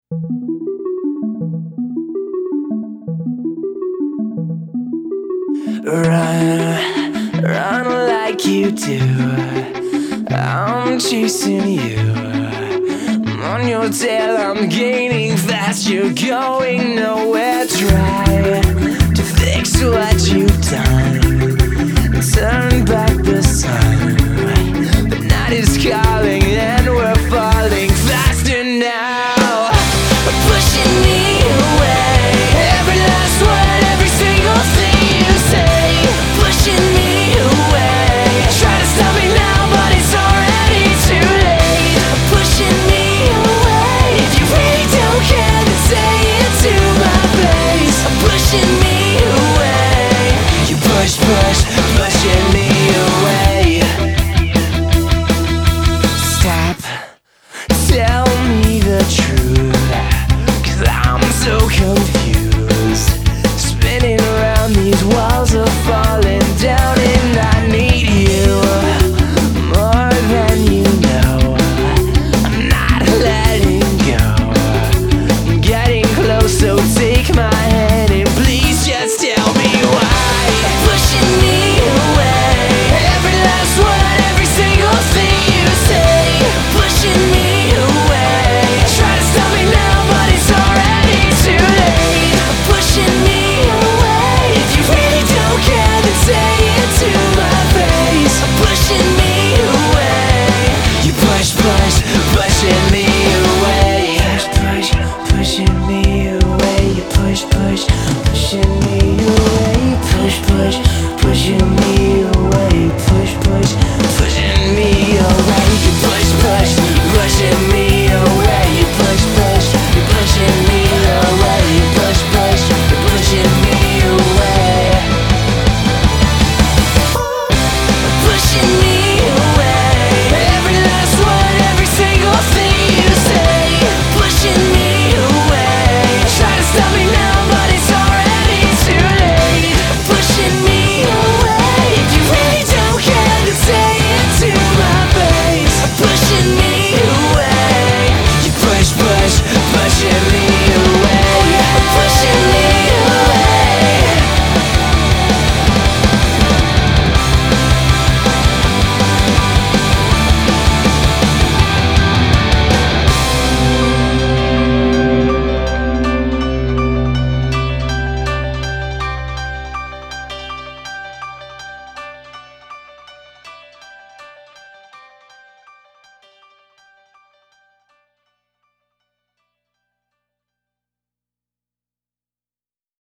Run, run like you do. I'm chasing you. I'm on your tail, I'm gaining fast. You're going nowhere. Try to fix what you've done. Turn back the sun. The night is calling and we're falling faster now. Pushing me away. Every last word, every single thing you say. Pushing me away. Try to stop me now, but it's already too late. Pushing me away. If you really don't care, then say it to my face. Pushing me away. You push, pushing me away. Stop, tell me the truth, 'cause I'm so confused. Spinning around, these walls are falling down, and I need you more than you know. I'm not letting go. I'm getting close, so take my hand and please just tell me why. Pushing me away. Every last word, every single thing you say. Pushing me away. Try to stop me now, but it's already too late. Pushing me away. If you really don't care, then say it to my face. Pushing me away. You push, pushing me away. Push, pushing me away. You push, pushing me away. Push, pushing me away. Push, pushing me away. You push, pushing me away. You push, pushing me away. You push, pushing me away. Pushing me away. Every last word, every single thing you say. Pushing me away. Try to stop me now, but it's already too late. Pushing me away. If you really don't care, then say it to my face. Pushing me away. You push, pushing